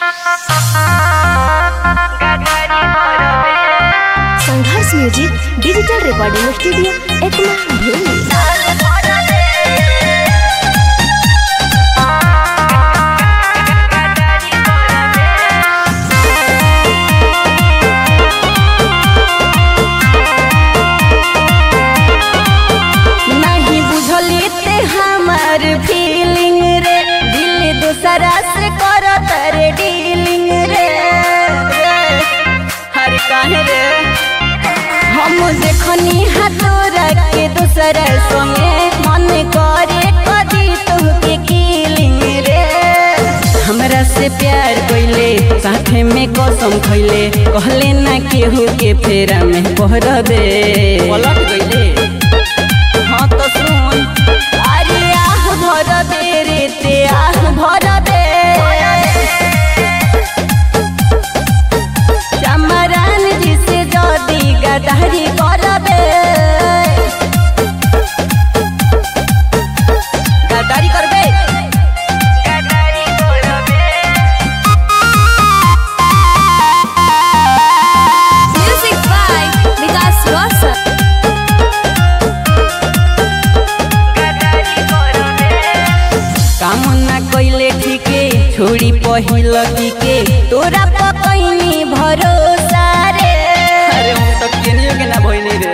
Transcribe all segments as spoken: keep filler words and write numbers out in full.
संघर्ष music digital recording studio Ekma Bhumi. नहीं बुझली ते हमार फीलिंग रे, दिल दूसरा से करत रे डीलिंग रे, हर काहे रे हम देखनी हाथोरा के दूसरा संगे, मन करे कदी तुहके किलिंग रे। हमरा से प्यार कइले साथे में कसम खइले, कहले ना केहू के फेरा में पहर दे, पलट गइले। हाँ तो सुन, अरे आह भर दे रे ते आह भर दे, चमरान जी से जदी गदारी कर दे, गदारी करबे गदारी करबे। Music by Vikas Roshan. काम ना कइले ठीके, छोड़ी पहिल के तोरा पकैनी भरोसा रे। अरे हम तो केनियो के ना भइनी रे,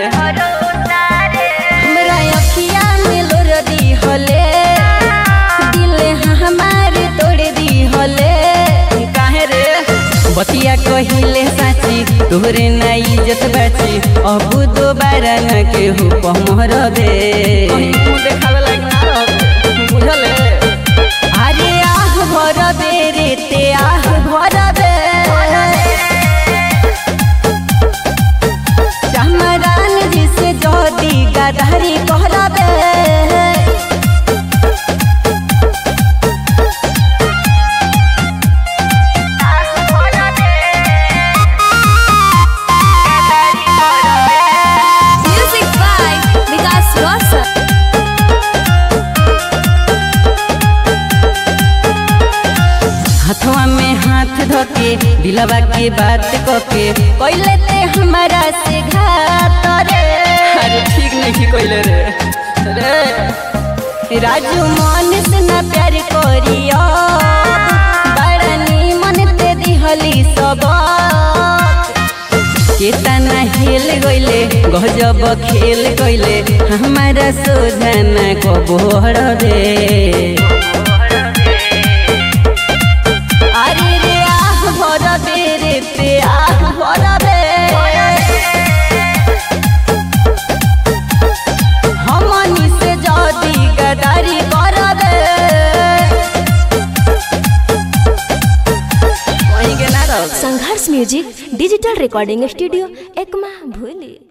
हमरा अखिया में लोर दी हले, दिल हमार तोड़ दी हले। काहे रे बतिया कहिले साची, तोहरे ना इज्जत बाची, अब दोबारा न केहू पमर दे, देखावे लायक ना रह बुझले। अरे आह भर दे रे ते आह भर दे, चमरान जी से जदी गदारी कर दे, म्यूजिक बाय विकास रोशन। हाथवा में हाथ धके दिलवा के बात कके, कइले ते हमारा से घात रे। अरे ठीक नहीं कइले रे रे राजू मन से ना प्यार करियो, बड़ा निमन ते दिहली सब, केतना हेल गइले गजब खेल गइले, हमारा सोझाना को बोहर दे। अरे रे आह भर दे रे ते आह भर दे, हमनी से जदी गदारी कर दे, वहीं के ना रह। Sangharsh music digital recording studio Ekma भूमि।